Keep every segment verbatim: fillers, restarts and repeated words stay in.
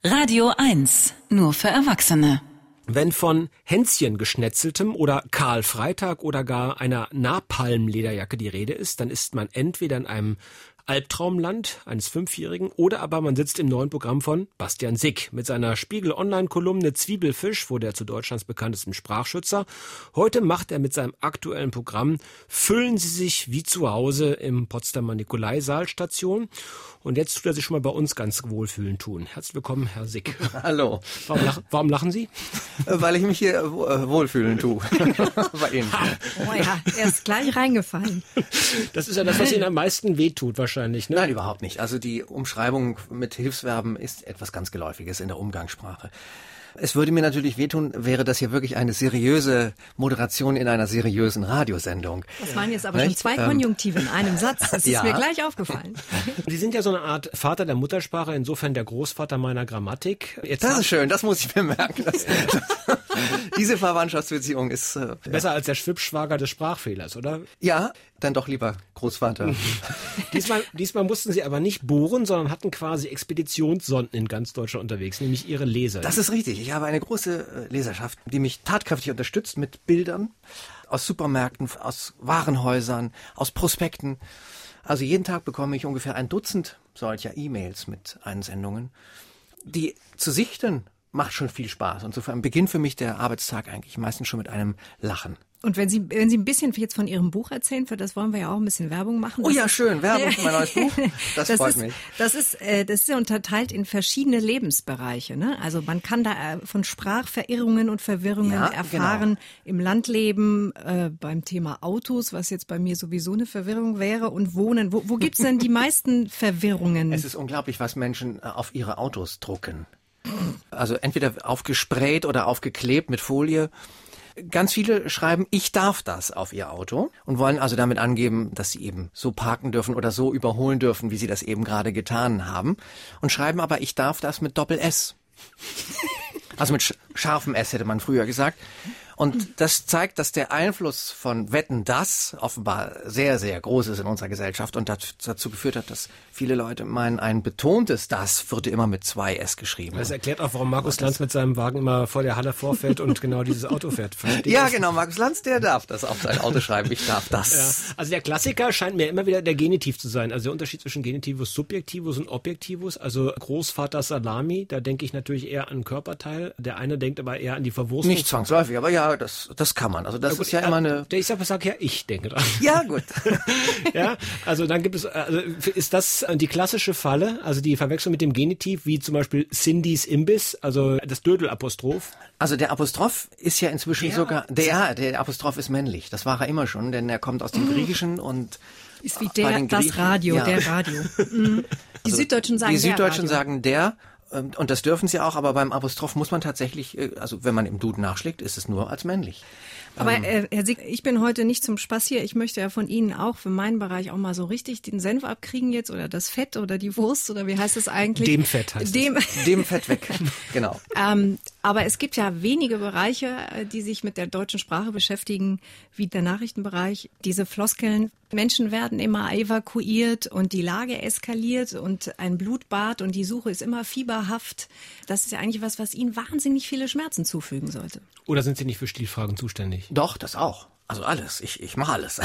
Radio eins, nur für Erwachsene. Wenn von Hänschen geschnetzeltem oder Karl Freitag oder gar einer Napalm-Lederjacke die Rede ist, dann ist man entweder in einem Albtraumland eines Fünfjährigen oder aber man sitzt im neuen Programm von Bastian Sick mit seiner Spiegel-Online-Kolumne Zwiebelfisch, wo der zu Deutschlands bekanntesten Sprachschützer. Heute macht er mit seinem aktuellen Programm Fühlen Sie sich wie zu Hause im Potsdamer Nikolaisaalstation. Und jetzt tut er sich schon mal bei uns ganz wohlfühlen tun. Herzlich willkommen, Herr Sick. Hallo. Warum, lach, warum lachen Sie? Weil ich mich hier äh, wohlfühlen tue. Bei Ihnen. Oh ja, er ist gleich reingefallen. Das ist ja das, was Ihnen am meisten wehtut wahrscheinlich, ne? Nein, überhaupt nicht. Also die Umschreibung mit Hilfsverben ist etwas ganz Geläufiges in der Umgangssprache. Es würde mir natürlich wehtun, wäre das hier wirklich eine seriöse Moderation in einer seriösen Radiosendung. Das waren jetzt aber Nicht? schon zwei Konjunktive in einem Satz. Das ist Ja. mir gleich aufgefallen. Sie sind ja so eine Art Vater der Muttersprache, insofern der Großvater meiner Grammatik. Jetzt Das haben- ist schön, das muss ich bemerken. Das, diese Verwandtschaftsbeziehung ist äh, besser als der Schwippschwager des Sprachfehlers, oder? ja, dann doch lieber Großvater. Diesmal, diesmal mussten Sie aber nicht bohren, sondern hatten quasi Expeditionssonden in ganz Deutschland unterwegs, nämlich Ihre Leser. Das ist richtig. Ich habe eine große äh, Leserschaft, die mich tatkräftig unterstützt mit Bildern aus Supermärkten, aus Warenhäusern, aus Prospekten. Also jeden Tag bekomme ich ungefähr ein Dutzend solcher E-Mails mit Einsendungen. Die zu sichten macht schon viel Spaß. Und insofern beginnt für mich der Arbeitstag eigentlich meistens schon mit einem Lachen. Und wenn Sie, wenn Sie ein bisschen jetzt von Ihrem Buch erzählen, für das wollen wir ja auch ein bisschen Werbung machen. Oh Das ja, ist- schön. Werbung für mein neues Buch. Das, freut ist, mich. Das ist, äh, das ist ja unterteilt in verschiedene Lebensbereiche. Ne? Also man kann da äh, von Sprachverirrungen und Verwirrungen Ja, erfahren im Landleben, äh, beim Thema Autos, was jetzt bei mir sowieso eine Verwirrung wäre, und Wohnen. Wo, wo gibt's denn die meisten Verwirrungen? Es ist unglaublich, was Menschen äh, auf ihre Autos drucken. Also entweder aufgesprayt oder aufgeklebt mit Folie. Ganz viele schreiben, ich darf das auf ihr Auto und wollen also damit angeben, dass sie eben so parken dürfen oder so überholen dürfen, wie sie das eben gerade getan haben. Und schreiben aber, ich darf das mit Doppel-S. Also mit sch- scharfem S hätte man früher gesagt. Und das zeigt, dass der Einfluss von Wetten, das offenbar sehr, sehr groß ist in unserer Gesellschaft und dat- dazu geführt hat, dass viele Leute meinen, ein betontes Das würde immer mit zwei S geschrieben. Das erklärt auch, warum Markus Lanz mit seinem Wagen immer vor der Halle vorfährt und genau dieses Auto fährt. Versteht Ja, das? genau, Markus Lanz, der darf das auf sein Auto schreiben. Ich darf Ja. das. Also der Klassiker scheint mir immer wieder der Genitiv zu sein. Also der Unterschied zwischen Genitivus Subjektivus und Objektivus. Also Großvater Salami, da denke ich natürlich eher an Körperteil. Der eine denkt aber eher an die Verwurstung. Nicht zwangsläufig, aber ja, das, das kann man. Also das ist ja immer eine... Der ich sag, sag ja, ich denke dran. Ja, gut. Ja, also dann gibt es, also ist das die klassische Falle, also die Verwechslung mit dem Genitiv, wie zum Beispiel Cindys Imbiss, also das Dödel-Apostroph. Also der Apostroph ist ja inzwischen Der- sogar... Der, der Apostroph ist männlich. Das war er immer schon, denn er kommt aus dem Griechischen und... Ist wie bei der, den das Griechen- Radio, ja. der Radio. Mhm. Die Süddeutschen sagen Die Süddeutschen der Radio. sagen der, ähm, und das dürfen sie auch, aber beim Apostroph muss man tatsächlich, äh, also wenn man im Duden nachschlägt, ist es nur als männlich. Aber äh, Herr Sick, ich bin heute nicht zum Spaß hier. Ich möchte ja von Ihnen auch für meinen Bereich auch mal so richtig den Senf abkriegen jetzt oder das Fett oder die Wurst oder wie heißt es eigentlich? Dem Fett heißt Dem, Dem Fett weg. Genau. ähm, aber es gibt ja wenige Bereiche, äh, die sich mit der deutschen Sprache beschäftigen, wie der Nachrichtenbereich. Diese Floskeln, Menschen werden immer evakuiert und die Lage eskaliert und ein Blutbad und die Suche ist immer fieberhaft. Das ist ja eigentlich was, was Ihnen wahnsinnig viele Schmerzen zufügen sollte. Oder sind Sie nicht für Stilfragen zuständig? Doch, das auch. Also alles. Ich, ich mache alles.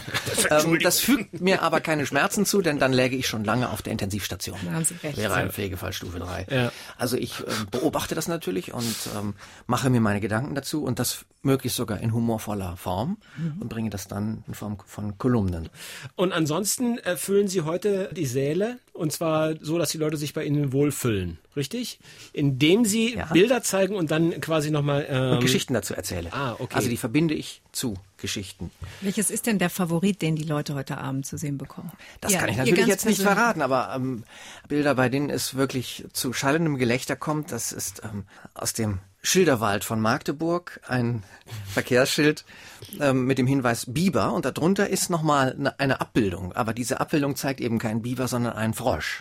ähm, das fügt mir aber keine Schmerzen zu, denn dann läge ich schon lange auf der Intensivstation. Da haben Sie recht. Wäre ein Pflegefall Stufe drei. Ja. Also ich ähm, beobachte das natürlich und ähm, mache mir meine Gedanken dazu und das möglichst sogar in humorvoller Form und bringe das dann in Form von Kolumnen. Und ansonsten äh, füllen Sie heute die Säle, und zwar so, dass die Leute sich bei Ihnen wohlfühlen, richtig? Indem Sie Ja. Bilder zeigen und dann quasi nochmal... Ähm, Und Geschichten dazu erzähle. Ah, okay. Also die verbinde ich zu Geschichten. Welches ist denn der Favorit, den die Leute heute Abend zu sehen bekommen? Das Ja, kann ich ihr natürlich ganz jetzt nicht persönlich. verraten, aber ähm, Bilder, bei denen es wirklich zu schallendem Gelächter kommt, das ist ähm, aus dem Schilderwald von Magdeburg, ein Verkehrsschild ähm, mit dem Hinweis Biber und darunter ist nochmal eine, eine Abbildung, aber diese Abbildung zeigt eben keinen Biber, sondern einen Frosch.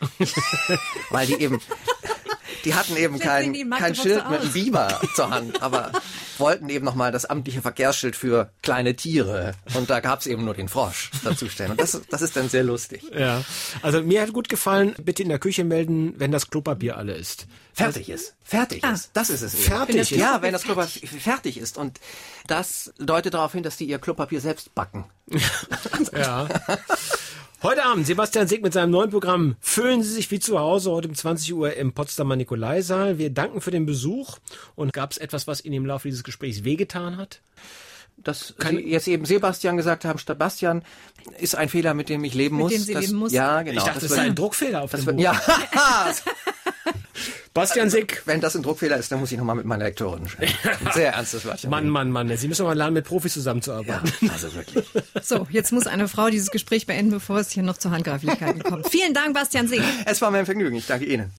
Weil die eben, die hatten eben Vielleicht sehen kein, die in kein Magdeburg Schild so mit einem aus. Biber zur Hand, aber wollten eben nochmal das amtliche Verkehrsschild für kleine Tiere. Und da gab's eben nur den Frosch dazu stellen. Und das, das ist dann sehr lustig. Ja, also mir hat gut gefallen, bitte in der Küche melden, wenn das Klopapier alle ist. Fertig ist. Fertig Ah. ist. Das ist es eben. Fertig Wenn ist. das Ja, wenn das Klopapier fertig ist. Und das deutet darauf hin, dass die ihr Klopapier selbst backen. Ja. Heute Abend Sebastian Sick mit seinem neuen Programm Fühlen Sie sich wie zu Hause, heute um zwanzig Uhr im Potsdamer Nikolaisaal. Wir danken für den Besuch. Und gab es etwas, was Ihnen im Laufe dieses Gesprächs wehgetan hat? Dass Sie jetzt eben Sebastian gesagt haben, statt Bastian, ist ein Fehler, mit dem ich leben Mit muss. dem Sie das, leben muss. Ja, genau. Ich dachte, das, das sei wird- ein Druckfehler auf das dem wird, Buch. ja, Bastian Sick. wenn das ein Druckfehler ist, dann muss ich nochmal mit meiner Lektorin sprechen. Ein sehr ernstes Wörtchen. Mann, Mann, Mann. Sie müssen mal lernen, mit Profis zusammenzuarbeiten. Ja, also wirklich. So, jetzt muss eine Frau dieses Gespräch beenden, bevor es hier noch zu Handgreiflichkeiten kommt. Vielen Dank, Bastian Sick. Es war mir ein Vergnügen. Ich danke Ihnen.